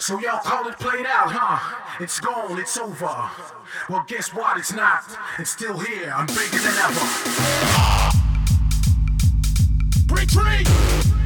So y'all call it played out, huh? It's gone, it's over. Well, guess what? It's not. It's still here. I'm bigger than ever. Retreat!